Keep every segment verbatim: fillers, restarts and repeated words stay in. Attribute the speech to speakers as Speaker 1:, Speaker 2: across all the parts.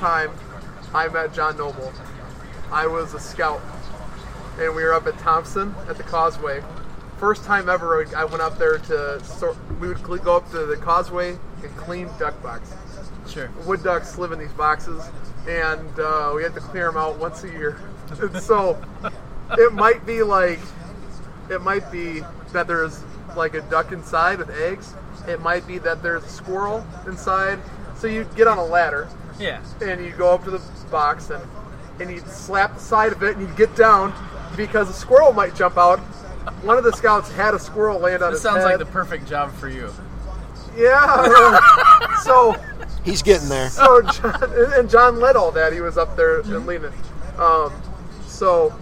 Speaker 1: time I met John Noble, I was a scout, and we were up at Thompson at the Causeway. First time ever I went up there to sort. We would go up to the Causeway and clean duck boxes.
Speaker 2: Sure.
Speaker 1: Wood ducks live in these boxes, and uh, we had to clear them out once a year. And so it might be like, it might be that there's like a duck inside with eggs. It might be that there's a squirrel inside. So you get on a ladder,
Speaker 2: Yeah.
Speaker 1: and you go up to the box, and and you slap the side of it, and you get down because a squirrel might jump out. One of the scouts had a squirrel land on
Speaker 2: This
Speaker 1: his
Speaker 2: sounds
Speaker 1: head.
Speaker 2: like the perfect job for you.
Speaker 1: Yeah. so.
Speaker 3: He's getting there.
Speaker 1: So John, and John led all that. He was up there and leading it. Um, so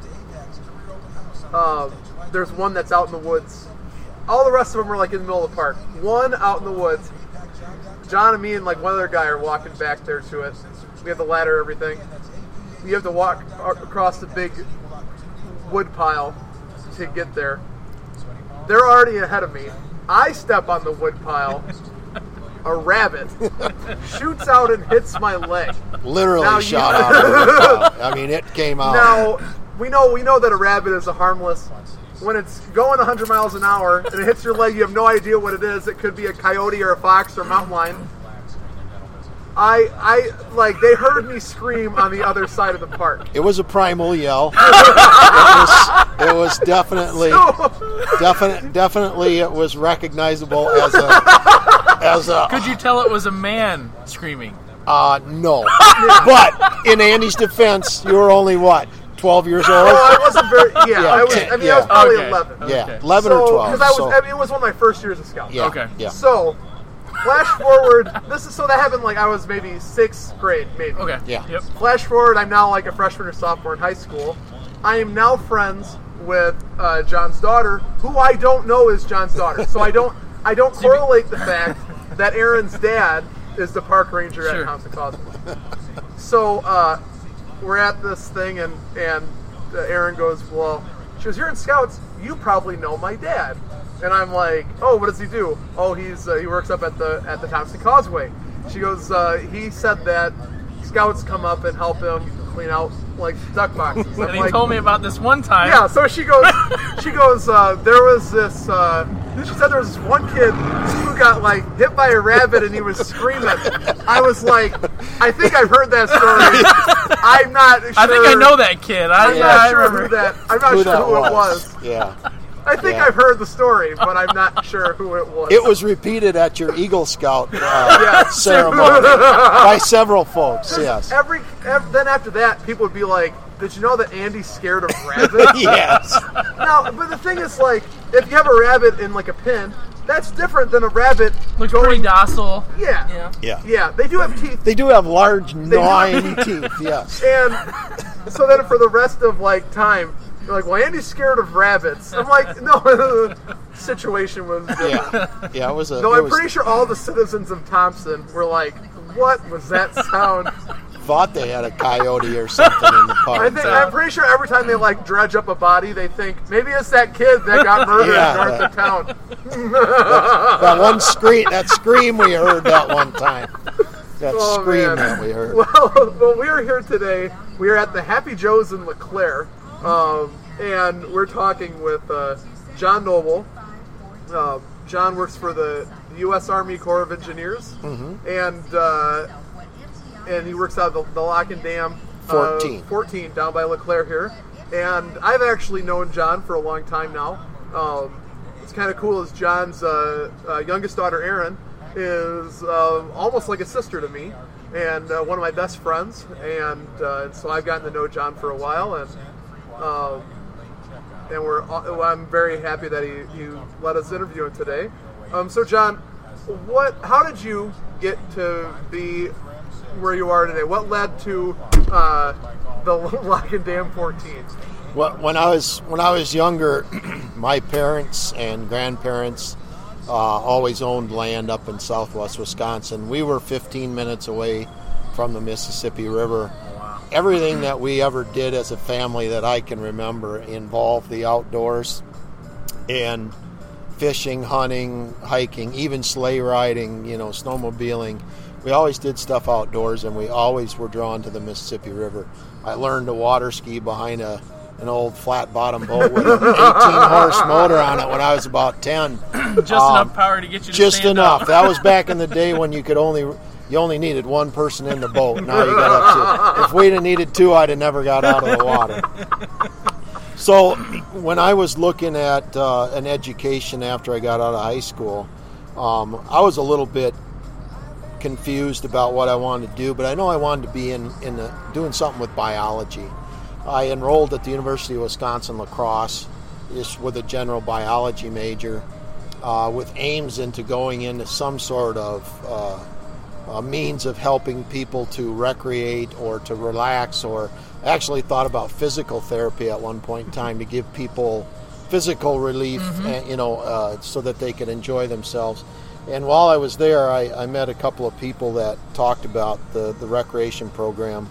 Speaker 1: um, there's one that's out in the woods. All the rest of them are like in the middle of the park. One out in the woods. John and me and like one other guy are walking back there to it. We have the ladder, everything. You have to walk across the big wood pile to get there. They're already ahead of me. I step on the wood pile. A rabbit shoots out and hits my leg.
Speaker 3: Literally
Speaker 1: Now
Speaker 3: shot
Speaker 1: you-
Speaker 3: out of the pile. I mean, it came out.
Speaker 1: Now we know we know that a rabbit is a harmless. When it's going one hundred miles an hour and it hits your leg, you have no idea what it is. It could be a coyote or a fox or a mountain lion. I I like they heard me scream on the other side of the park.
Speaker 3: It was a primal yell. It was, it was definitely, definite, definitely, it was recognizable as a, as a.
Speaker 2: Could you tell it was a man screaming?
Speaker 3: Uh, no. But in Andy's defense, you were only what, twelve years old?
Speaker 1: Oh, I wasn't very. Yeah,
Speaker 3: Yeah,
Speaker 1: I was.
Speaker 3: ten,
Speaker 1: I mean,
Speaker 3: yeah.
Speaker 1: I was probably
Speaker 2: Okay.
Speaker 1: eleven.
Speaker 3: Yeah,
Speaker 2: Okay.
Speaker 3: eleven
Speaker 1: So,
Speaker 3: or twelve.
Speaker 1: because I was.
Speaker 3: so,
Speaker 1: I mean, it was one of my first years of scout.
Speaker 3: yeah,
Speaker 2: Okay.
Speaker 3: yeah.
Speaker 1: So, flash forward. This is so that happened like I was maybe sixth grade, maybe.
Speaker 2: Okay.
Speaker 3: Yeah.
Speaker 2: Yep.
Speaker 1: Flash forward, I'm now like a freshman or sophomore in high school. I am now friends with uh, John's daughter, who I don't know is John's daughter. So I don't I don't correlate the fact that Aaron's dad is the park ranger
Speaker 2: Sure.
Speaker 1: at Thompson Causeway. So uh, we're at this thing, and and uh, Aaron goes, well, she goes, you're in Scouts. You probably know my dad. And I'm like, oh, what does he do? Oh, he's uh, he works up at the at the Thompson Causeway. She goes, uh, he said that Scouts come up and help him clean out like duck boxes. I'm
Speaker 2: And he
Speaker 1: like,
Speaker 2: told me about this one time.
Speaker 1: yeah, so she goes, she goes, uh, there was this, uh, she said there was this one kid who got, like, hit by a rabbit and he was screaming. I was like, I think I've heard that story. I'm not sure.
Speaker 2: I think I know that kid. I,
Speaker 1: I'm
Speaker 2: yeah,
Speaker 1: not
Speaker 2: I
Speaker 1: sure
Speaker 2: remember.
Speaker 1: who that, I'm not
Speaker 3: Who
Speaker 1: sure
Speaker 3: that
Speaker 1: who it was.
Speaker 3: Yeah.
Speaker 1: I think
Speaker 3: Yeah.
Speaker 1: I've heard the story, but I'm not sure who it was.
Speaker 3: It was repeated at your Eagle Scout uh,
Speaker 1: Yes.
Speaker 3: ceremony by several folks, yes.
Speaker 1: Every, ev then after that, people would be like, did you know that Andy's scared of rabbits?
Speaker 3: Yes.
Speaker 1: Now, but the thing is, like, if you have a rabbit in, like, a pen, that's different than a rabbit
Speaker 2: Looks
Speaker 1: going...
Speaker 2: pretty docile.
Speaker 1: Yeah.
Speaker 2: Yeah.
Speaker 3: Yeah.
Speaker 1: Yeah, they do have teeth.
Speaker 3: They do have large, gnawing teeth, yes.
Speaker 1: And so then for the rest of, like, time, you're like, well, Andy's scared of rabbits. I'm like, no, the situation was different.
Speaker 3: Yeah. Yeah, it was a.
Speaker 1: No,
Speaker 3: it
Speaker 1: I'm
Speaker 3: was,
Speaker 1: pretty sure all the citizens of Thompson were like, what was that sound?
Speaker 3: thought they had a coyote or something in the park.
Speaker 1: I think, I'm pretty sure every time they, like, dredge up a body, they think, maybe it's that kid that got murdered
Speaker 3: Yeah,
Speaker 1: north
Speaker 3: that-
Speaker 1: of town.
Speaker 3: that one scream, that scream we heard that one time. That
Speaker 1: Oh,
Speaker 3: scream
Speaker 1: man.
Speaker 3: that we heard.
Speaker 1: Well, well, we are here today. We are at the Happy Joe's in LeClaire, um, and we're talking with uh, John Noble. Uh, John works for the U S Army Corps of Engineers,
Speaker 3: Mm-hmm.
Speaker 1: and uh, and he works out of the, the Lock and Dam uh,
Speaker 3: fourteen.
Speaker 1: fourteen down by LeClaire here. And I've actually known John for a long time now. Um, it's kind of cool as John's uh, uh, youngest daughter, Erin, is uh, almost like a sister to me, and uh, one of my best friends. And uh, so I've gotten to know John for a while, and um, and we're all, I'm very happy that he, he let us interview him today. Um, so John, what? How did you get to be where you are today? What led to uh, the Lock and Dam fourteen?
Speaker 3: Well, when I was when I was younger, my parents and grandparents uh, always owned land up in southwest Wisconsin. We were fifteen minutes away from the Mississippi River. Everything that we ever did as a family that I can remember involved the outdoors and fishing, hunting, hiking, even sleigh riding, you know, snowmobiling. we always did stuff outdoors, and we always were drawn to the Mississippi River. I learned to water ski behind a an old flat bottom boat with an eighteen horse motor on it when I was about ten.
Speaker 2: Just
Speaker 3: Um,
Speaker 2: enough power to get you to
Speaker 3: Just
Speaker 2: stand
Speaker 3: enough.
Speaker 2: up.
Speaker 3: That was back in the day when you could only you only needed one person in the boat. Now you got up to. If we'd have needed two, I'd have never got out of the water. So when I was looking at uh, an education after I got out of high school, um, I was a little bit confused about what I wanted to do, but I know I wanted to be in, in the, doing something with biology. I enrolled at the University of Wisconsin La Crosse just with a general biology major uh, with aims into going into some sort of uh, uh, means of helping people to recreate or to relax, or actually thought about physical therapy at one point in time to give people physical relief,
Speaker 2: Mm-hmm.
Speaker 3: and, you know, uh, so that they could enjoy themselves. And while I was there, I, I met a couple of people that talked about the, the recreation program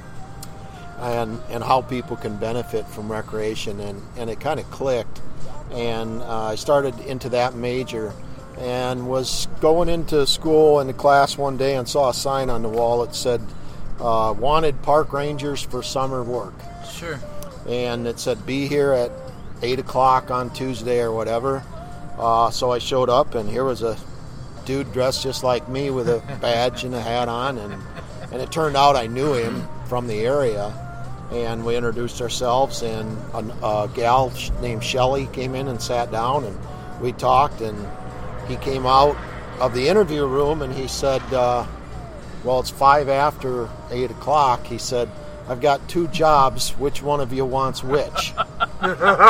Speaker 3: and and how people can benefit from recreation, and, and it kind of clicked. And uh, I started into that major and was going into school in the class one day and saw a sign on the wall that said, uh, wanted park rangers for summer work.
Speaker 2: Sure.
Speaker 3: And it said, be here at eight o'clock on Tuesday or whatever. Uh, so I showed up, and here was a dude dressed just like me with a badge and a hat on, and, and it turned out I knew him from the area. And we introduced ourselves, and a, a gal named Shelley came in and sat down, and we talked, and he came out of the interview room, and he said, uh, well, it's five after eight o'clock. He said, I've got two jobs. Which one of you wants which? So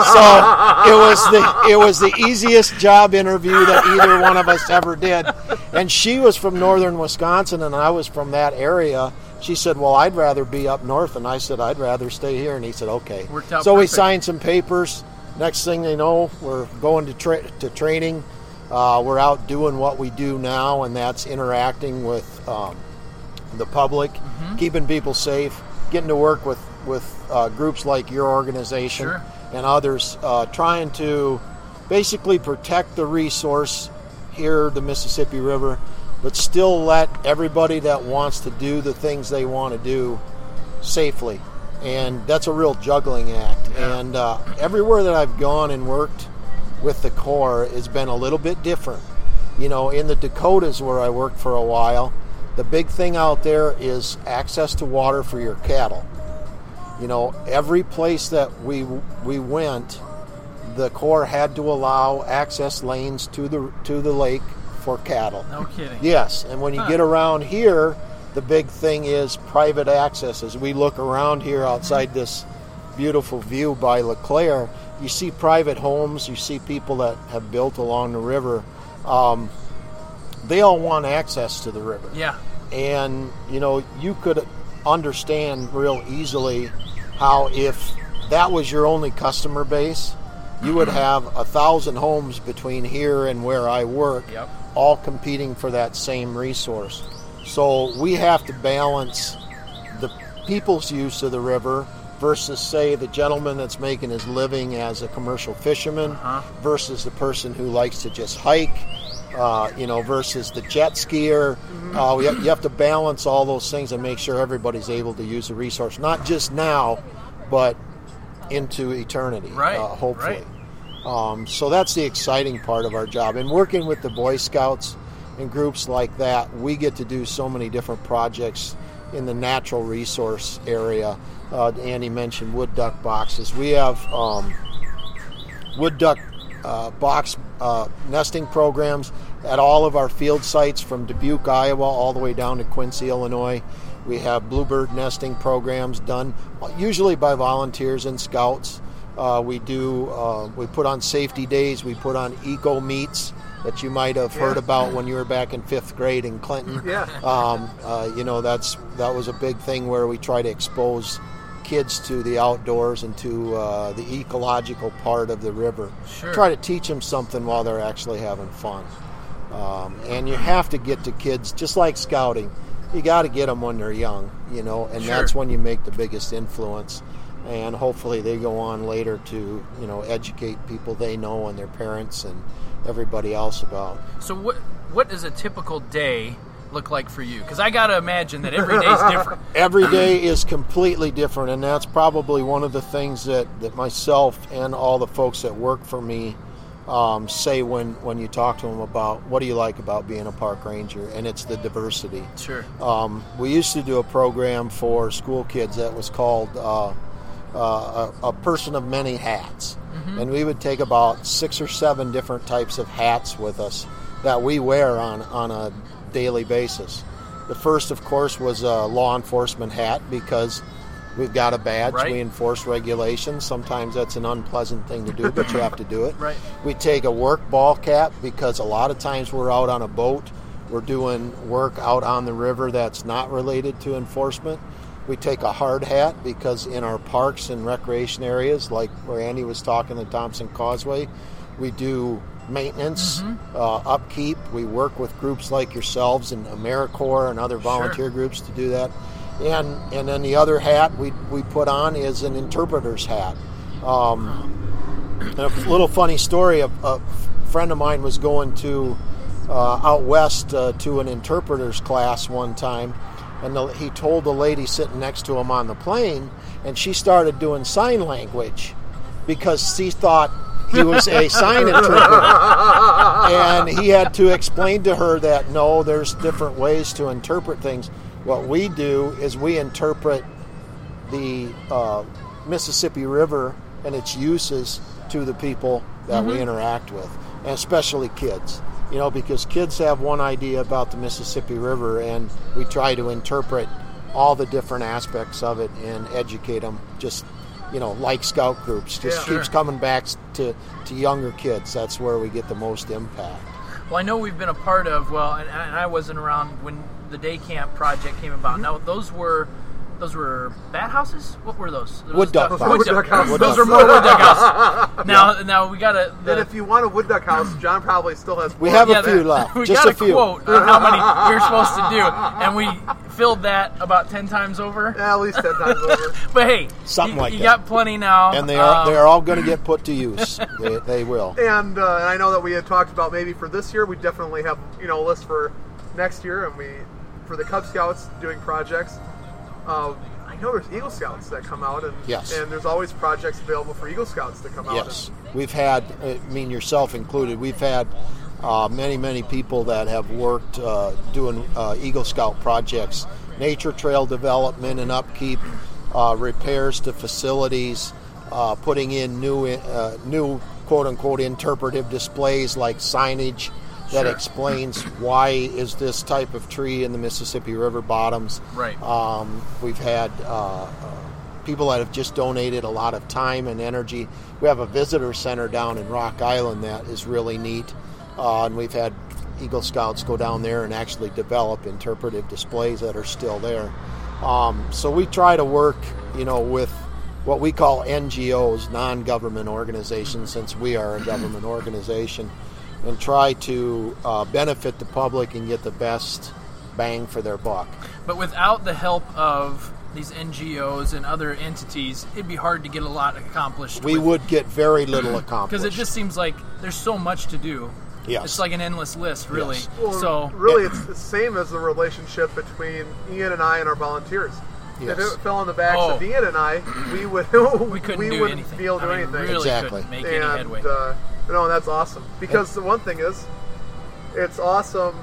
Speaker 3: it was the it was the easiest job interview that either one of us ever did. And she was from northern Wisconsin, and I was from that area. She said, well, I'd rather be up north. And I said, I'd rather stay here. And he said, okay.
Speaker 2: Worked out
Speaker 3: So we
Speaker 2: perfect.
Speaker 3: signed some papers. Next thing they know, we're going to tra- to training. Uh, we're out doing what we do now, and that's interacting with um, the public,
Speaker 2: Mm-hmm.
Speaker 3: keeping people safe, getting to work with, with uh, groups like your organization
Speaker 2: Sure.
Speaker 3: and others, uh, trying to basically protect the resource here, the Mississippi River, but still let everybody that wants to do the things they want to do safely. And that's a real juggling act.
Speaker 2: Yeah.
Speaker 3: And uh, everywhere that I've gone and worked with the Corps has been a little bit different. You know, in the Dakotas where I worked for a while, the big thing out there is access to water for your cattle. You know, every place that we we went, the Corps had to allow access lanes to the to the lake for cattle.
Speaker 2: No kidding.
Speaker 3: Yes, and when you
Speaker 2: Huh.
Speaker 3: get around here, the big thing is private access. As we look around here outside this beautiful view by LeClaire, you see private homes, you see people that have built along the river. Um, they all want access to the river.
Speaker 2: Yeah.
Speaker 3: And, you know, you could understand real easily how if that was your only customer base, you would have a thousand homes between here and where I work,
Speaker 2: Yep.
Speaker 3: all competing for that same resource. So we have to balance the people's use of the river versus, say, the gentleman that's making his living as a commercial fisherman
Speaker 2: Uh-huh.
Speaker 3: versus the person who likes to just hike, uh, you know, versus the jet skier. Uh, we have, you have to balance all those things and make sure everybody's able to use the resource, not just now, but into eternity,
Speaker 2: Right,
Speaker 3: uh, hopefully.
Speaker 2: right.
Speaker 3: Um, so that's the exciting part of our job. And working with the Boy Scouts and groups like that, we get to do so many different projects in the natural resource area. Uh, Andy mentioned wood duck boxes. We have um, wood duck uh, box uh, nesting programs at all of our field sites from Dubuque, Iowa, all the way down to Quincy, Illinois. We have bluebird nesting programs done usually by volunteers and scouts. Uh, we do. Uh, we put on safety days. We put on eco meets that you might have heard
Speaker 1: Yeah.
Speaker 3: about when you were back in fifth grade in Clinton.
Speaker 1: Yeah.
Speaker 3: Um, uh, you know, that's that was a big thing where we try to expose kids to the outdoors and to uh, the ecological part of the river.
Speaker 2: Sure.
Speaker 3: Try to teach them something while they're actually having fun. Um, and you have to get to kids, just like scouting. You got to get them when they're young, you know, and
Speaker 2: Sure.
Speaker 3: that's when you make the biggest influence. And hopefully they go on later to, you know, educate people they know and their parents and everybody else about.
Speaker 2: So what what is a typical day look like for you? Because I got to imagine that every day is different.
Speaker 3: Every day is completely different, and that's probably one of the things that, that myself and all the folks that work for me um, say when, when you talk to them about what do you like about being a park ranger, and it's the diversity.
Speaker 2: Sure.
Speaker 3: Um, we used to do a program for school kids that was called uh, uh, a, a person of many hats, mm-hmm. and we would take about six or seven different types of hats with us that we wear on, on a daily basis. The first, of course, was a law enforcement hat because we've got a badge.
Speaker 2: Right.
Speaker 3: We enforce regulations. Sometimes that's an unpleasant thing to do, but you have to do it.
Speaker 2: Right.
Speaker 3: We take a work ball cap because a lot of times we're out on a boat. We're doing work out on the river that's not related to enforcement. We take a hard hat because in our parks and recreation areas, like where Andy was talking, the Thompson Causeway, we do maintenance, mm-hmm. uh, upkeep. We work with groups like yourselves and AmeriCorps and other volunteer
Speaker 2: sure.
Speaker 3: groups to do that. And and then the other hat we, we put on is an interpreter's hat. Um, a little funny story, a, a friend of mine was going to uh, out west uh, to an interpreter's class one time, and the, he told the lady sitting next to him on the plane, and she started doing sign language because she thought he was a sign interpreter. And he had to explain to her that, no, there's different ways to interpret things. What we do is we interpret the uh, Mississippi River and its uses to the people that mm-hmm. we interact with, and especially kids. You know, because kids have one idea about the Mississippi River, and we try to interpret all the different aspects of it and educate them, just, you know, like scout groups. Just
Speaker 1: Yeah.
Speaker 3: keeps
Speaker 2: Sure.
Speaker 3: coming back to, to younger kids. That's where we get the most impact.
Speaker 2: Well, I know we've been a part of, well, and, and I wasn't around when the day camp project came about.
Speaker 1: Mm-hmm.
Speaker 2: Now, those were those were bat houses? What were those? Those
Speaker 3: Wood duck
Speaker 2: duck-
Speaker 3: houses.
Speaker 2: Wood duck
Speaker 1: Wood duck
Speaker 2: houses.
Speaker 1: houses.
Speaker 2: Those are more wood duck houses. Now, now we got to...
Speaker 1: And if you want a wood duck house, John probably still has.
Speaker 3: We
Speaker 1: more
Speaker 3: have
Speaker 1: of
Speaker 3: a
Speaker 1: that.
Speaker 3: few left.
Speaker 2: We
Speaker 3: Just
Speaker 2: got
Speaker 3: a few.
Speaker 2: quote on how many we were supposed to do, and we filled that about ten times over.
Speaker 1: Yeah, at least ten times over.
Speaker 2: But hey,
Speaker 3: Something
Speaker 2: you,
Speaker 3: like
Speaker 2: you
Speaker 3: that.
Speaker 2: got plenty now.
Speaker 3: And they are
Speaker 2: Um,
Speaker 3: they are all going to get put to use. they, they will.
Speaker 1: And, uh, and I know that we had talked about maybe for this year, we definitely have, you know, a list for next year, and we for the Cub Scouts doing projects. Uh, I know there's Eagle Scouts that come out, and
Speaker 3: Yes.
Speaker 1: and there's always projects available for Eagle Scouts to come out.
Speaker 3: Yes, we've had, I mean, yourself included, we've had uh, many, many people that have worked uh, doing uh, Eagle Scout projects, nature trail development and upkeep, uh, repairs to facilities, uh, putting in new, uh, new quote-unquote interpretive displays like signage that
Speaker 2: Sure.
Speaker 3: explains why is this type of tree in the Mississippi River bottoms.
Speaker 2: Right.
Speaker 3: Um, we've had uh, uh, people that have just donated a lot of time and energy. We have a visitor center down in Rock Island that is really neat, uh, and we've had Eagle Scouts go down there and actually develop interpretive displays that are still there. Um, so we try to work, you know, with what we call N G Os, non-government organizations, since we are a government organization, and try to uh, benefit the public and get the best bang for their buck.
Speaker 2: But without the help of these N G Os and other entities, it'd be hard to get a lot accomplished.
Speaker 3: We
Speaker 2: with,
Speaker 3: would get very little accomplished.
Speaker 2: because it just seems like there's so much to do.
Speaker 3: Yes.
Speaker 2: It's like an endless list, really.
Speaker 3: Yes.
Speaker 1: Well,
Speaker 2: So
Speaker 1: really, it's the same as the relationship between Ian and I and our volunteers.
Speaker 3: Yes.
Speaker 1: If it fell on the backs
Speaker 2: Oh.
Speaker 1: of Ian and I, we would
Speaker 2: we couldn't
Speaker 1: we
Speaker 2: do
Speaker 1: wouldn't
Speaker 2: anything.
Speaker 1: be able to do
Speaker 2: I mean,
Speaker 1: anything.
Speaker 2: Really
Speaker 3: Exactly.
Speaker 2: couldn't make
Speaker 1: and
Speaker 2: any headway.
Speaker 1: uh, no, that's awesome. Because the one thing is, it's awesome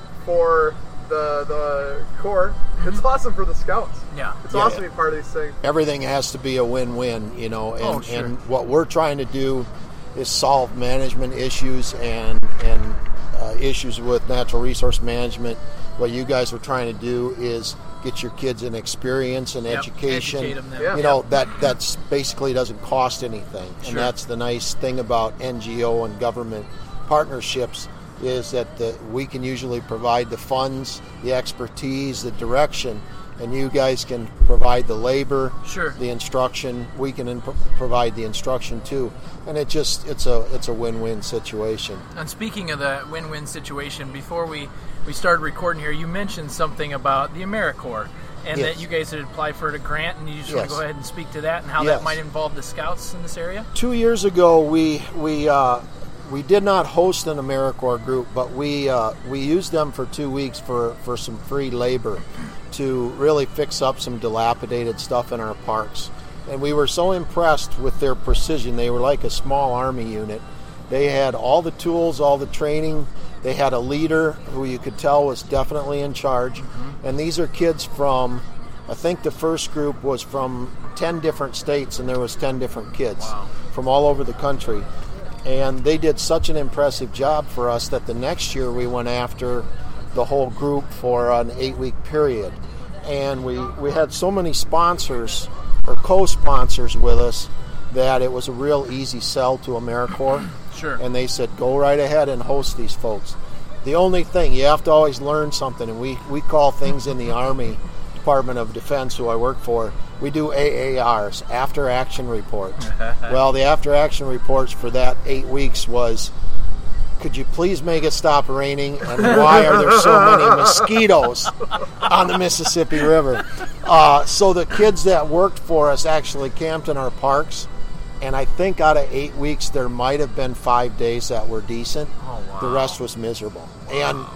Speaker 1: for the the Corps. It's awesome for the Scouts.
Speaker 2: Yeah.
Speaker 1: It's
Speaker 3: Yeah,
Speaker 1: awesome
Speaker 3: yeah.
Speaker 1: to be part of these things.
Speaker 3: Everything has to be a win-win, you know, and,
Speaker 2: Oh, sure.
Speaker 3: and what we're trying to do is solve management issues and and uh, issues with natural resource management. What you guys are trying to do is get your kids an experience and
Speaker 2: Yep,
Speaker 3: education.
Speaker 2: educate 'em then.
Speaker 1: Yeah.
Speaker 3: You know, that that's basically doesn't cost anything.
Speaker 2: Sure.
Speaker 3: And that's the nice thing about N G O and government partnerships, is that the, we can usually provide the funds, the expertise, the direction, and you guys can provide the labor,
Speaker 2: Sure.
Speaker 3: the instruction. We can in- provide the instruction too, and it just it's a it's a win-win situation.
Speaker 2: And speaking of the win-win situation, before we, we started recording here, you mentioned something about the AmeriCorps, and
Speaker 3: Yes.
Speaker 2: that you guys had applied for a grant, and you just want
Speaker 3: Yes.
Speaker 2: to go ahead and speak to that and how
Speaker 3: Yes.
Speaker 2: that might involve the Scouts in this area?
Speaker 3: Two years ago, we we uh, we did not host an AmeriCorps group, but we uh, we used them for two weeks for, for some free labor to really fix up some dilapidated stuff in our parks. And we were so impressed with their precision. They were like a small army unit. They had all the tools, all the training. They had a leader who you could tell was definitely in charge. Mm-hmm. And these are kids from, I think the first group was from ten different states, and there was ten different kids
Speaker 2: wow.
Speaker 3: from all over the country. And they did such an impressive job for us that the next year we went after the whole group for an eight-week period. And we, we had so many sponsors or co-sponsors with us that it was a real easy sell to AmeriCorps.
Speaker 2: Sure.
Speaker 3: And they said, go right ahead and host these folks. The only thing, you have to always learn something, and we, we call things in the Army Department of Defense, who I work for, we do A A Rs, after action reports. Well, the after action reports for that eight weeks was, could you please make it stop raining, and why are there so many mosquitoes on the Mississippi River? Uh, so the kids that worked for us actually camped in our parks, and I think out of eight weeks there might have been five days that were decent.
Speaker 2: Oh, wow.
Speaker 3: The rest was miserable. And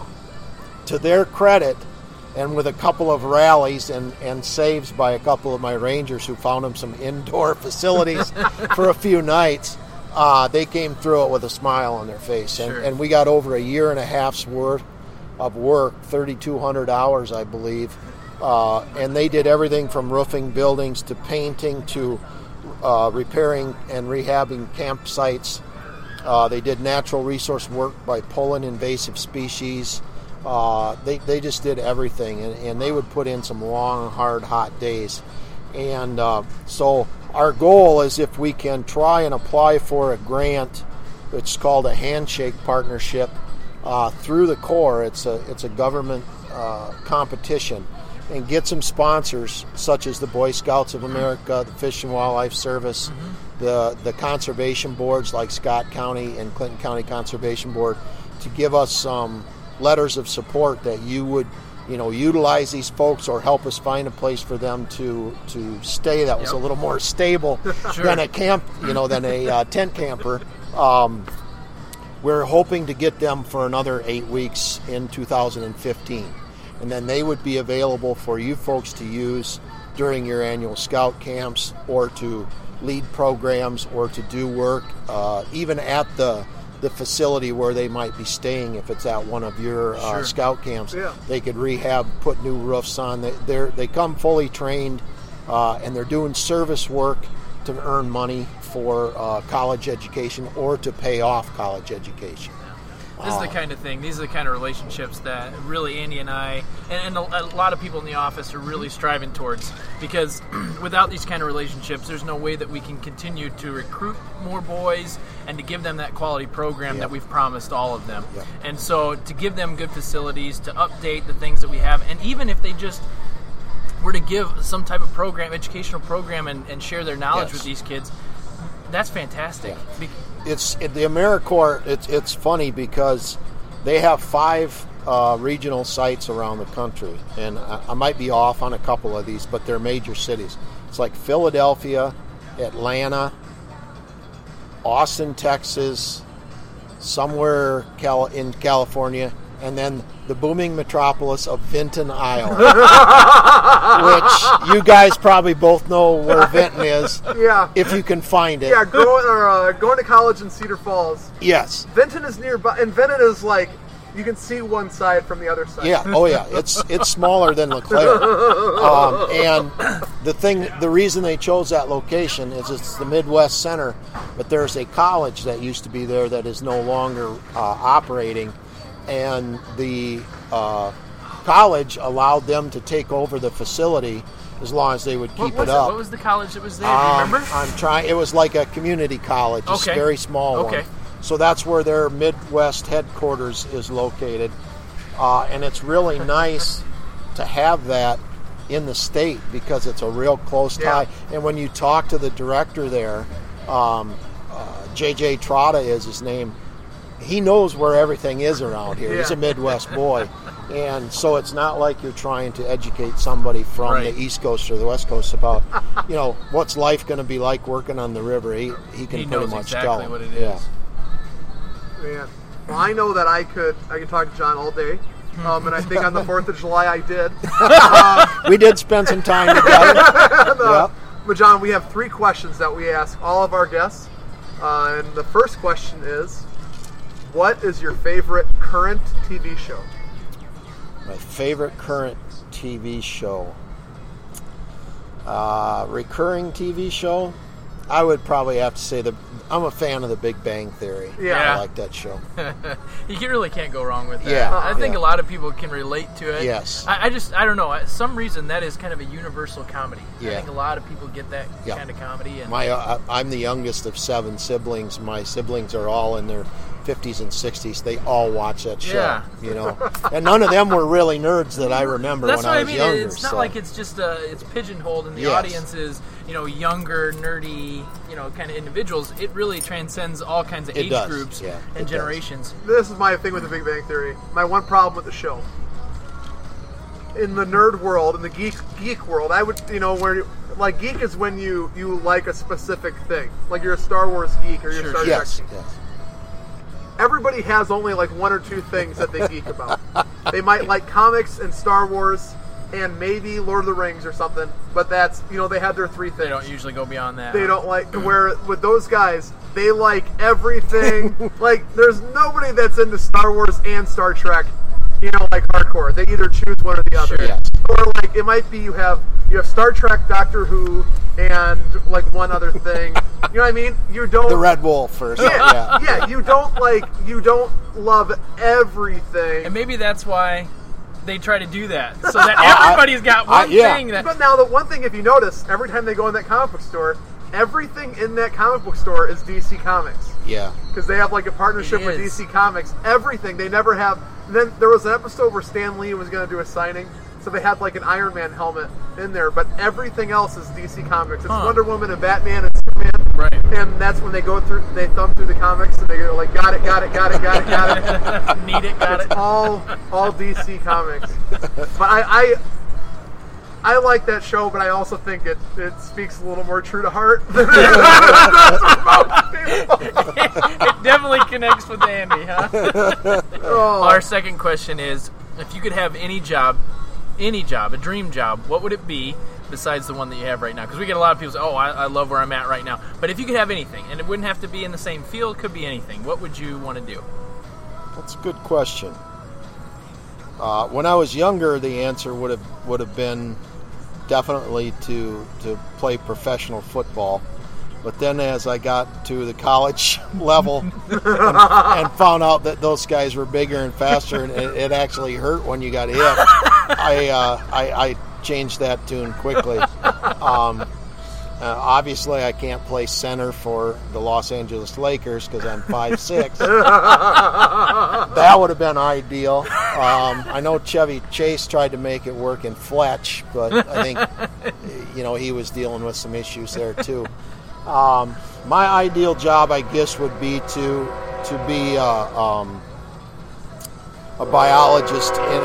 Speaker 3: to their credit, and with a couple of rallies and, and saves by a couple of my rangers who found them some indoor facilities for a few nights, Uh, they came through it with a smile on their face. And,
Speaker 2: Sure.
Speaker 3: and we got over a year and a half's worth of work, thirty-two hundred hours, I believe. Uh, and they did everything from roofing buildings to painting to uh, repairing and rehabbing campsites. Uh, they did natural resource work by pulling invasive species. Uh, they, they just did everything. And, and they would put in some long, hard, hot days. And uh, so our goal is if we can try and apply for a grant, it's called a handshake partnership uh, through the Corps. It's a it's a government uh, competition, and get some sponsors such as the Boy Scouts of America, the Fish and Wildlife Service, mm-hmm. the the conservation boards like Scott County and Clinton County Conservation Board, to give us some letters of support that you would, you know, utilize these folks or help us find a place for them to to stay that was
Speaker 2: Yep.
Speaker 3: a little more stable
Speaker 2: Sure.
Speaker 3: than a camp, you know, than a uh, tent camper. Um, we're hoping to get them for another eight weeks in two thousand fifteen, and then they would be available for you folks to use during your annual scout camps, or to lead programs, or to do work uh, even at the the facility where they might be staying. If it's at one of your uh,
Speaker 2: Sure.
Speaker 3: scout camps,
Speaker 1: Yeah.
Speaker 3: they could rehab, put new roofs on. They they're, they come fully trained, uh, and they're doing service work to earn money for uh, college education or to pay off college education.
Speaker 2: This is the kind of thing, these are the kind of relationships that really Andy and I, and, and a, a lot of people in the office are really striving towards, because without these kind of relationships, there's no way that we can continue to recruit more boys and to give them that quality program
Speaker 3: Yep.
Speaker 2: that we've promised all of them.
Speaker 3: Yep.
Speaker 2: And so to give them good facilities, to update the things that we have, and even if they just were to give some type of program, educational program, and, and share their knowledge
Speaker 3: Yes.
Speaker 2: with these kids, that's fantastic.
Speaker 3: Yeah.
Speaker 2: Be-
Speaker 3: It's it, the AmeriCorps. It's it's funny because they have five uh, regional sites around the country, and I, I might be off on a couple of these, but they're major cities. It's like Philadelphia, Atlanta, Austin, Texas, somewhere Cal- in California, and then the booming metropolis of Vinton, Iowa, which you guys probably both know where Vinton is,
Speaker 1: Yeah.
Speaker 3: if you can find it.
Speaker 1: Yeah, growing, or, uh, going to college in Cedar Falls.
Speaker 3: Yes.
Speaker 1: Vinton is nearby, and Vinton is like, you can see one side from the other side.
Speaker 3: Yeah. Oh, yeah. It's it's smaller than LeClaire. Um, and the thing, the reason they chose that location is it's the Midwest Center, but there's a college that used to be there that is no longer uh, operating, and the uh, college allowed them to take over the facility as long as they would keep
Speaker 2: what was
Speaker 3: it up.
Speaker 2: What was the college that was there? Do you
Speaker 3: Um,
Speaker 2: remember?
Speaker 3: I'm trying. It was like a community college, a
Speaker 2: Okay.
Speaker 3: very small
Speaker 2: Okay.
Speaker 3: one. So that's where their Midwest headquarters is located, uh, and it's really nice to have that in the state because it's a real close tie.
Speaker 1: Yeah.
Speaker 3: And when you talk to the director there, um, uh, J J Trotta is his name. He knows where everything is around here. He's a
Speaker 1: Yeah.
Speaker 3: Midwest boy. And so it's not like you're trying to educate somebody from
Speaker 2: Right.
Speaker 3: the East Coast or the West Coast about, you know, what's life going to be like working on the river. He he can
Speaker 2: He
Speaker 3: pretty
Speaker 2: knows
Speaker 3: much
Speaker 2: exactly
Speaker 3: tell them.
Speaker 2: what it
Speaker 3: Yeah.
Speaker 2: is.
Speaker 1: Man, well, I know that I could I could talk to John all day, um, and I think on the Fourth of July I did. Um,
Speaker 3: we did spend some time together.
Speaker 1: the,
Speaker 3: Yep.
Speaker 1: But John, we have three questions that we ask all of our guests, uh, and the first question is, what is your favorite current T V show?
Speaker 3: My favorite current T V show. Uh, recurring T V show? I would probably have to say the. I'm a fan of The Big Bang Theory.
Speaker 1: Yeah.
Speaker 3: I like that show.
Speaker 2: You can- really can't go wrong with that.
Speaker 3: Yeah,
Speaker 2: I think
Speaker 3: yeah.
Speaker 2: a lot of people can relate to it.
Speaker 3: Yes.
Speaker 2: I, I just, I don't know. I- Some reason that is kind of a universal comedy. I
Speaker 3: Yeah.
Speaker 2: think a lot of people get that
Speaker 3: Yeah.
Speaker 2: kind of comedy. And
Speaker 3: My, uh, I'm the youngest of seven siblings. My siblings are all in their fifties and sixties. They all watch that show.
Speaker 2: Yeah.
Speaker 3: You know, and none of them were really nerds that I remember
Speaker 2: That's
Speaker 3: when
Speaker 2: what
Speaker 3: I
Speaker 2: I
Speaker 3: was
Speaker 2: mean.
Speaker 3: younger.
Speaker 2: It's not
Speaker 3: so.
Speaker 2: like it's just uh, it's pigeonholed, and the
Speaker 3: Yes.
Speaker 2: audience is, you know, younger, nerdy, you know, kind of individuals. It really transcends all kinds of
Speaker 3: It
Speaker 2: age
Speaker 3: does,
Speaker 2: groups
Speaker 3: yeah, it
Speaker 2: and
Speaker 3: does.
Speaker 2: generations.
Speaker 1: This is my thing with The Big Bang Theory. My one problem with the show. In the nerd world, in the geek geek world, I would, you know, where like geek is when you you like a specific thing, like you're a Star Wars geek or you're
Speaker 2: Sure,
Speaker 1: a Star
Speaker 2: sure.
Speaker 1: Trek
Speaker 3: yes,
Speaker 1: geek.
Speaker 3: yes.
Speaker 1: Everybody has only like one or two things that they geek about. They might like comics and Star Wars and maybe Lord of the Rings or something, but that's, you know, they have their three things.
Speaker 2: They don't usually go beyond that.
Speaker 1: They don't like, where with those guys, they like everything. Like, there's nobody that's into Star Wars and Star Trek, you know, like hardcore. They either choose one or the other.
Speaker 2: Sure.
Speaker 3: Yes.
Speaker 1: Or like, it might be you have you have Star Trek, Doctor Who, and like one other thing. You know what I mean? You don't.
Speaker 3: The Red Wolf first.
Speaker 1: Yeah, yeah. You don't like. You don't love everything.
Speaker 2: And maybe that's why they try to do that, so that everybody's got
Speaker 3: I-
Speaker 2: one
Speaker 3: yeah.
Speaker 2: thing that.
Speaker 1: But now, the one thing, if you notice, every time they go in that comic book store, everything in that comic book store is D C Comics.
Speaker 3: Yeah.
Speaker 1: Because they have like a partnership
Speaker 2: It
Speaker 1: with D
Speaker 2: is.
Speaker 1: C Comics. Everything. They never have. Then there was an episode where Stan Lee was going to do a signing, so they had like an Iron Man helmet in there, but everything else is D C Comics. It's
Speaker 2: Huh.
Speaker 1: Wonder Woman and Batman and Superman.
Speaker 2: Right.
Speaker 1: And that's when they go through, they thumb through the comics and they go like, got it, got it, got it, got it, got it.
Speaker 2: Need it, got
Speaker 1: It's
Speaker 2: it.
Speaker 1: all all D C Comics. But I, I I like that show, but I also think it, it speaks a little more true to heart than it does for most people.
Speaker 2: It definitely connects with Andy, huh?
Speaker 1: Oh.
Speaker 2: Our second question is, if you could have any job, any job, a dream job, what would it be besides the one that you have right now? Because we get a lot of people say, oh, I, I love where I'm at right now. But if you could have anything, and it wouldn't have to be in the same field, could be anything, what would you want to do?
Speaker 3: That's a good question. Uh, when I was younger, the answer would have would have been definitely to to play professional football. But then, as I got to the college level and, and found out that those guys were bigger and faster, and it, it actually hurt when you got hit, I, uh, I I changed that tune quickly. Um, Uh, obviously, I can't play center for the Los Angeles Lakers because I'm five six. That would have been ideal. Um, I know Chevy Chase tried to make it work in Fletch, but I think, you know, he was dealing with some issues there too. Um, my ideal job, I guess, would be to to be uh, um, a biologist in.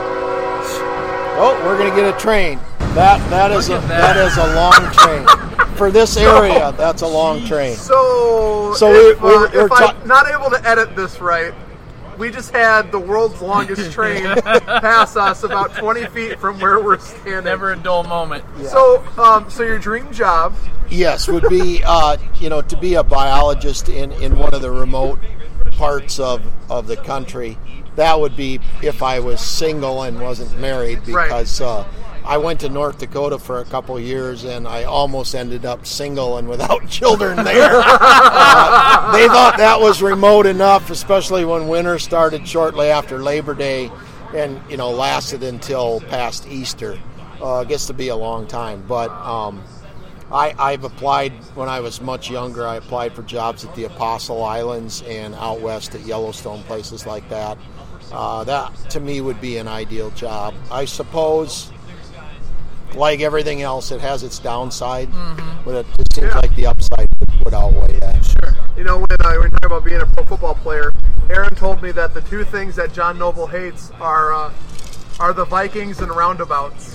Speaker 3: Oh, we're gonna get a train. That that is a
Speaker 2: Look at that.
Speaker 3: that is a long train. For this area, that's a long train.
Speaker 1: So,
Speaker 3: So
Speaker 1: if,
Speaker 3: we- we-
Speaker 1: uh,
Speaker 3: we're
Speaker 1: if
Speaker 3: ta-
Speaker 1: I'm not able to edit this right, we just had the world's longest train pass us about twenty feet from where we're standing.
Speaker 2: Never a dull moment.
Speaker 1: So, um, so your dream job?
Speaker 3: Yes, would be uh, you know to be a biologist in, in one of the remote parts of, of the country. That would be if I was single and wasn't married, because uh, I went to North Dakota for a couple years and I almost ended up single and without children there. uh, they thought that was remote enough, especially when winter started shortly after Labor Day and you know lasted until past Easter. Uh, it gets to be a long time, but. Um, I, I've applied when I was much younger. I applied for jobs at the Apostle Islands and out west at Yellowstone, places like that. Uh, that, to me, would be an ideal job. I suppose, like everything else, it has its downside, mm-hmm. but it just seems
Speaker 1: Yeah.
Speaker 3: like the upside would, would outweigh that.
Speaker 2: Sure.
Speaker 1: You know, when uh, we're talking about being a pro football player, Aaron told me that the two things that John Noble hates are uh, are the Vikings and roundabouts.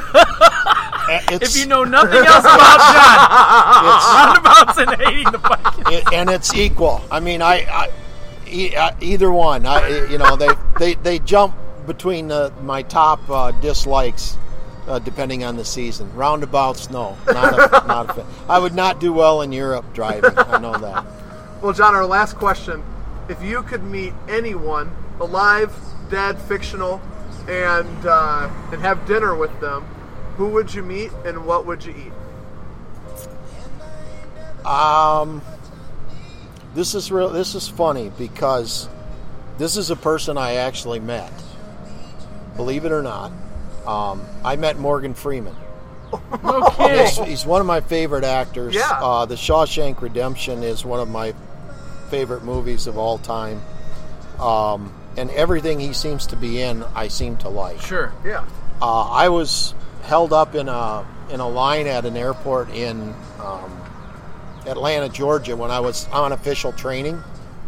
Speaker 3: It's,
Speaker 2: If you know nothing else about John, roundabouts and hating the Vikings.
Speaker 3: it, and it's equal. I mean, I, I e- uh, either one. I, you know, they, they, they jump between the, my top uh, dislikes uh, depending on the season. Roundabouts, no, not a, not a fan. I would not do well in Europe driving. I know that.
Speaker 1: Well, John, our last question: if you could meet anyone, alive, dead, fictional, and uh, and have dinner with them, who would you meet and what would you eat?
Speaker 3: Um, this is real. This is funny because this is a person I actually met. Believe it or not, um, I met Morgan Freeman.
Speaker 2: Okay.
Speaker 3: He's, he's one of my favorite actors.
Speaker 1: Yeah.
Speaker 3: Uh, the Shawshank Redemption is one of my favorite movies of all time. Um, and everything he seems to be in, I seem to like.
Speaker 2: Sure.
Speaker 1: Yeah.
Speaker 3: Uh, I was held up in a in a line at an airport in um, Atlanta, Georgia, when I was on official training,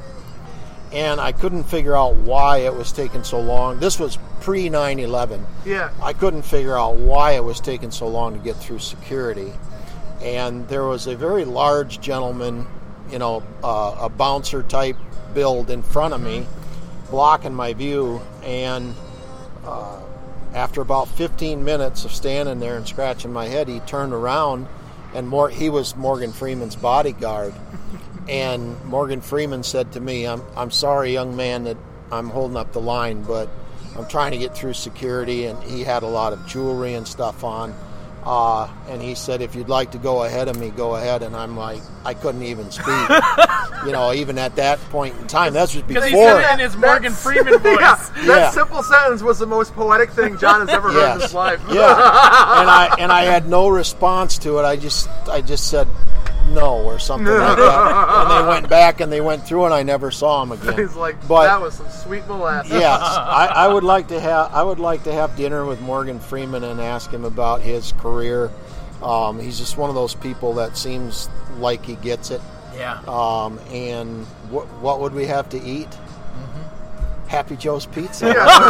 Speaker 3: and I couldn't figure out why it was taking so long. This was pre nine eleven.
Speaker 1: Yeah.
Speaker 3: I couldn't figure out why it was taking so long to get through security, and there was a very large gentleman, you know, uh, a bouncer type build in front of me, blocking my view, and uh, after about fifteen minutes of standing there and scratching my head, he turned around, and more, he was Morgan Freeman's bodyguard. And Morgan Freeman said to me, I'm, I'm sorry, young man, that I'm holding up the line, but I'm trying to get through security, and he had a lot of jewelry and stuff on. Uh, and he said, if you'd like to go ahead of me, go ahead. And I'm like, I couldn't even speak. You know, even at that point in time, that's just before.
Speaker 2: Because he said it in his Morgan Freeman voice.
Speaker 1: Yeah, that
Speaker 3: Yeah.
Speaker 1: simple sentence was the most poetic thing John has ever heard in
Speaker 3: Yes.
Speaker 1: his life.
Speaker 3: Yeah, and I and I had no response to it. I just I just said no or something like that. And they went back and they went through, and I never saw him again.
Speaker 1: He's like,
Speaker 3: But-
Speaker 1: that was some sweet molasses.
Speaker 3: Yes, I, I would like to have I would like to have dinner with Morgan Freeman and ask him about his career. Um, he's just one of those people that seems like he gets it.
Speaker 2: Yeah.
Speaker 3: Um, and what what would we have to eat? Happy Joe's Pizza.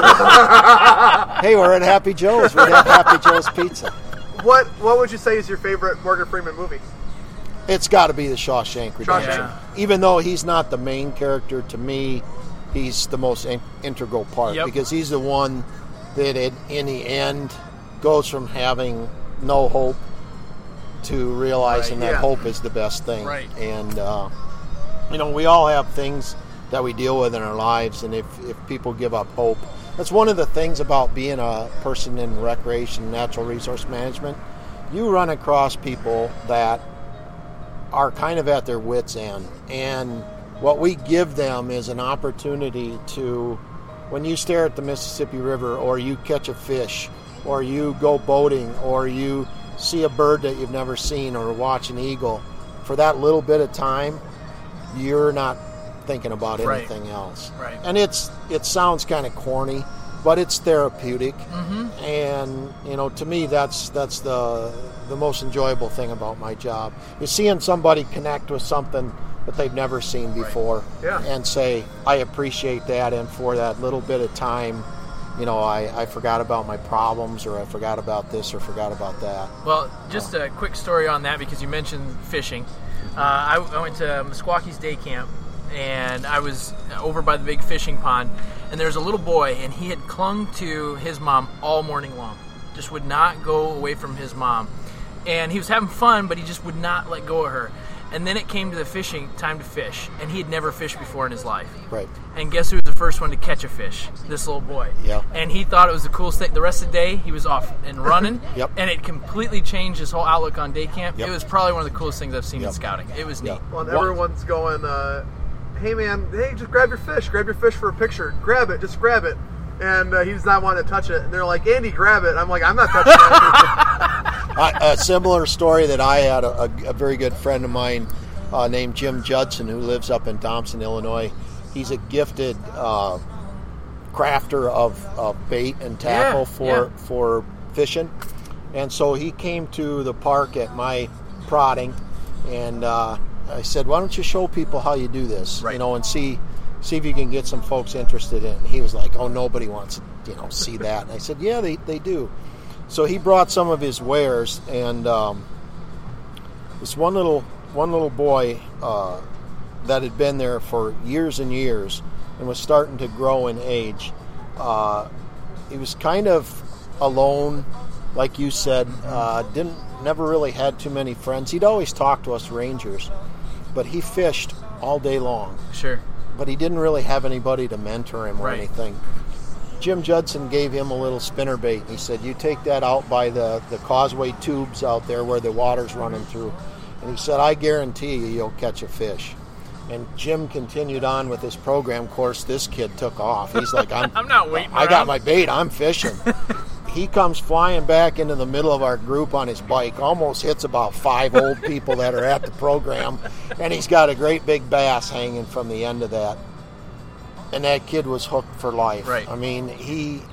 Speaker 1: Yeah.
Speaker 3: Hey, we're at Happy Joe's. We'd have Happy Joe's Pizza.
Speaker 1: What What would you say is your favorite Morgan Freeman movie?
Speaker 3: It's got to be the Shawshank Redemption.
Speaker 2: Yeah.
Speaker 3: Even though he's not the main character, to me, he's the most in- integral part
Speaker 2: Yep.
Speaker 3: because he's the one that, in, in the end, goes from having no hope to realizing
Speaker 2: Right,
Speaker 3: that
Speaker 1: yeah.
Speaker 3: hope is the best thing.
Speaker 2: Right.
Speaker 3: And uh, you know, we all have things that we deal with in our lives, and if if people give up hope, that's one of the things about being a person in recreation, natural resource management. You run across people that are kind of at their wits' end, and what we give them is an opportunity to, when you stare at the Mississippi River, or you catch a fish, or you go boating, or you see a bird that you've never seen, or watch an eagle, for that little bit of time, you're not thinking about
Speaker 2: Right.
Speaker 3: anything else.
Speaker 2: Right.
Speaker 3: And it's it sounds kind of corny, but it's therapeutic.
Speaker 2: Mm-hmm.
Speaker 3: And you know, to me, that's that's the the most enjoyable thing about my job. You're seeing somebody connect with something that they've never seen before,
Speaker 1: Yeah.
Speaker 3: and say, I appreciate that, and for that little bit of time, you know, I, I forgot about my problems, or I forgot about this, or forgot about that.
Speaker 2: Well, just a quick story on that because you mentioned fishing. Uh, I, I went to Mesquaki's day camp, and I was over by the big fishing pond, and there was a little boy, and he had clung to his mom all morning long. Just would not go away from his mom. And he was having fun, but he just would not let go of her. And then it came to the fishing, time to fish, and he had never fished before in his life.
Speaker 3: Right.
Speaker 2: And guess who was the first one to catch a fish? This little boy.
Speaker 3: Yeah.
Speaker 2: And he thought it was the coolest thing. The rest of the day, he was off and running.
Speaker 3: Yep.
Speaker 2: And it completely changed his whole outlook on day camp.
Speaker 3: Yep.
Speaker 2: It was probably one of the coolest things I've seen in
Speaker 3: Yep.
Speaker 2: scouting. It was neat.
Speaker 3: Yep.
Speaker 1: Well, and
Speaker 3: What-
Speaker 1: everyone's going, uh, hey man, hey, just grab your fish, grab your fish for a picture, grab it, just grab it. And uh, he does not want to touch it. And they're like, Andy, grab it. I'm like, I'm not touching it.
Speaker 3: I, a similar story that I had, a, a, a very good friend of mine uh, named Jim Judson, who lives up in Thompson, Illinois. He's a gifted uh, crafter of, of bait and tackle
Speaker 2: Yeah,
Speaker 3: for
Speaker 2: yeah.
Speaker 3: for fishing. And so he came to the park at my prodding, and uh, I said, why don't you show people how you do this,
Speaker 2: Right.
Speaker 3: you know, and see see if you can get some folks interested in it. And he was like, oh, nobody wants to, you know, see that. And I said, yeah, they, they do. So he brought some of his wares, and um, this one little one little boy uh, that had been there for years and years and was starting to grow in age. Uh, he was kind of alone, like you said. Uh, didn't never really had too many friends. He'd always talk to us Rangers, but he fished all day long.
Speaker 2: Sure.
Speaker 3: But he didn't really have anybody to mentor him or
Speaker 2: Right.
Speaker 3: anything. Jim Judson gave him a little spinnerbait. He said, you take that out by the, the causeway tubes out there where the water's running through. And he said, I guarantee you you'll catch a fish. And Jim continued on with his program. Of course, this kid took off. He's like, I'm,
Speaker 2: I'm not waiting
Speaker 3: I
Speaker 2: around.
Speaker 3: got my bait. I'm fishing. He comes flying back into the middle of our group on his bike, almost hits about five old people that are at the program, and he's got a great big bass hanging from the end of that. And that kid was hooked for life.
Speaker 2: Right.
Speaker 3: I mean, he,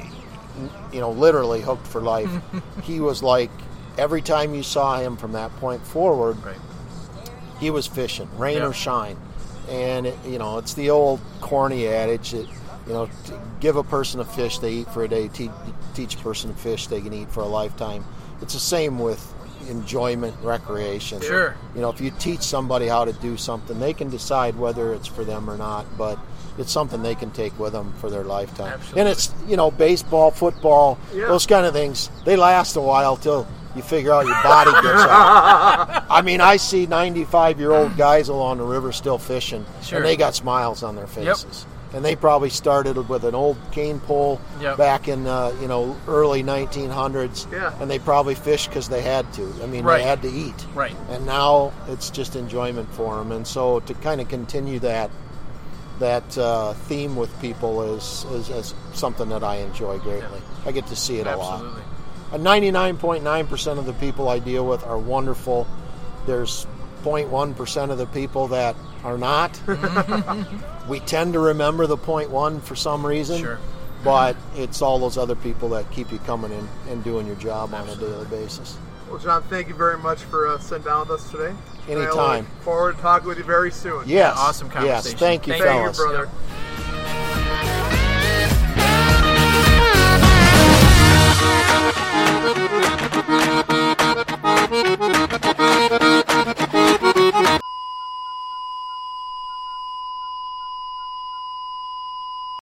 Speaker 3: you know, literally hooked for life. He was like, every time you saw him from that point forward,
Speaker 2: Right.
Speaker 3: he was fishing, rain
Speaker 2: Yeah.
Speaker 3: or shine. And, it, you know, it's the old corny adage that, you know, to give a person a fish they eat for a day, te- teach a person a fish they can eat for a lifetime. It's the same with enjoyment, recreation.
Speaker 2: Sure.
Speaker 3: You know, if you teach somebody how to do something, they can decide whether it's for them or not, but it's something they can take with them for their lifetime.
Speaker 2: Absolutely.
Speaker 3: And it's, you know, baseball, football,
Speaker 1: Yeah.
Speaker 3: those kind of things, they last a while till you figure out your body gets out. I mean, I see ninety-five-year-old guys along the river still fishing,
Speaker 2: Sure.
Speaker 3: and they got smiles on their faces. And they probably started with an old cane pole
Speaker 2: Yep.
Speaker 3: back in, uh, you know, early nineteen hundreds,
Speaker 1: Yeah.
Speaker 3: and they probably fished because they had to. I mean,
Speaker 2: Right.
Speaker 3: they had to eat.
Speaker 2: Right.
Speaker 3: And now it's just enjoyment for them. And so to kind of continue that that uh, theme with people is, is, is something that I enjoy greatly. I get to see it a lot.
Speaker 2: Absolutely.
Speaker 3: And ninety-nine point nine percent of the people I deal with are wonderful. There's zero point one percent of the people that are not. We tend to remember the zero point one for some reason.
Speaker 2: Sure.
Speaker 3: But it's all those other people that keep you coming in and doing your job on a daily basis.
Speaker 1: Well, John, thank you very much for uh, sitting down with us today. And I
Speaker 3: Anytime.
Speaker 1: look forward to talking with you very soon.
Speaker 3: Yes.
Speaker 2: awesome
Speaker 3: Yes.
Speaker 2: conversation.
Speaker 3: Thank you,
Speaker 2: Thank
Speaker 1: Thank you,
Speaker 3: fellas.
Speaker 1: brother.
Speaker 2: Yep.